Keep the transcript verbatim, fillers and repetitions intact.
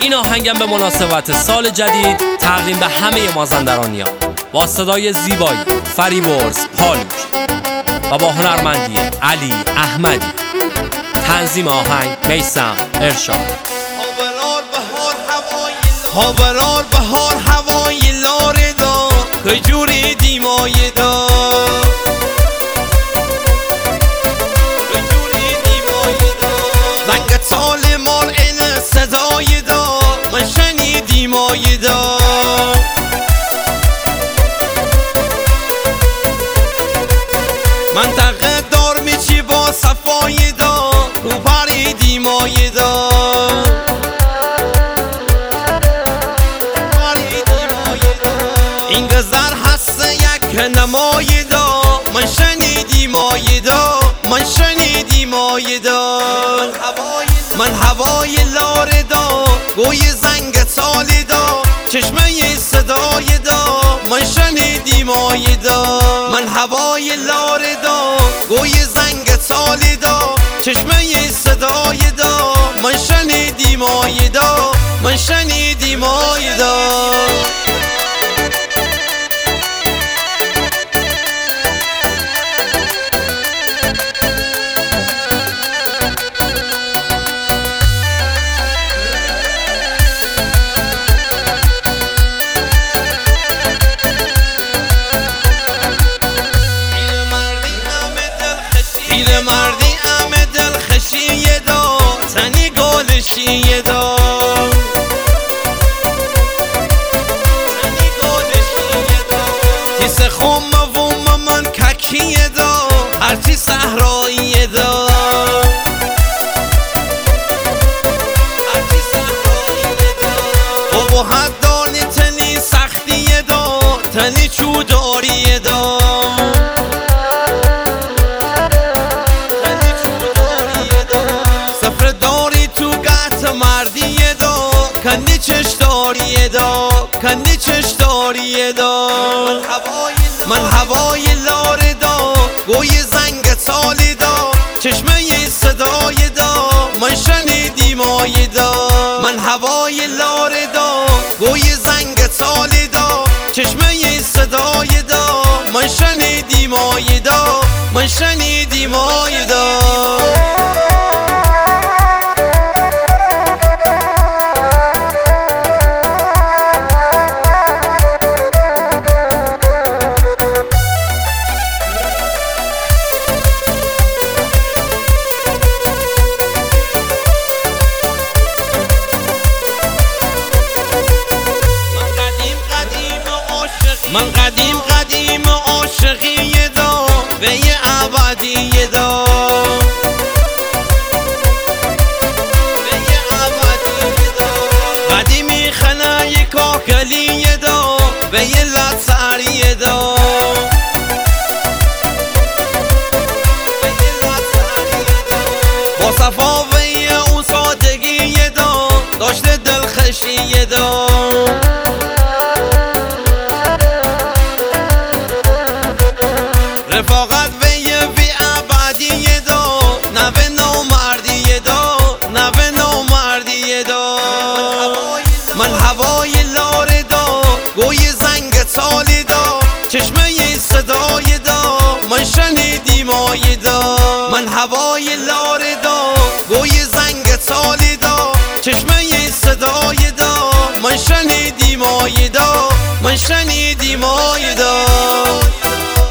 این آهنگم به مناسبت سال جدید تقدیم به همه مازندرانیان با صدای زیبایی فریبرز پالوش و با هنرمندی علی احمدی. تنظیم آهنگ میثم ارشاد. هاورار بهار هوای لاره دا که جوری دیمای دا که جوری دیمای دا زنگ سال مار این صدای دا من شنیدی مای دا منطقه دار میچی با صفای دا تو پریدی مای دا این گذر هست یک نمای دا من شنیدی مای دا من شنیدی مای دا من هوای لاره دا گوی زنگ سالی دا چشمه صدای دا من شنیدی مای دا من هوای لاره دا گوی زنگ سالی دا چشمه صدای دا من شنیدی مای دا من شنیدی مای دا پیر مردی ام دل خشیه دا تنی گلشیه دا تنی گلشیه دا تیس خم ووم من ککیه دا هرچی صحراییه دا هرچی صحراییه دا بابا حد دانی تنی سختیه دا تنی چوداریه دا مردیه دا کنی چشداریه دا کنی چشداریه دا من هوای لاره دا گوی زنگ سالی دا چشمه صدای دا من شنیدی مای دا من هوای لاره دا گوی زنگ سالی دا چشمه صدای دا من شنیدی مای دا من شنیدی مای دا من قدیم قدیم عاشقیه دا به یه ابدیه دا به یه ابدیه دا قدیمی خنای کاکلیه دا به یه لطریه دا به یه لطریه دا با صفا و یه اون سادگیه دا داشته دلخشیه دا رفاقت به یه وی ابدیه دا نه به نامردیه دا نه به نامردیه دا من هوای لاره دا گوی زنگ سالی دا چشمه صدای دا من شنیدی مای دا من هوای لاره دا گوی زنگ سالی دا چشمه صدای دا من شنیدی مای دا من شنیدی مای دا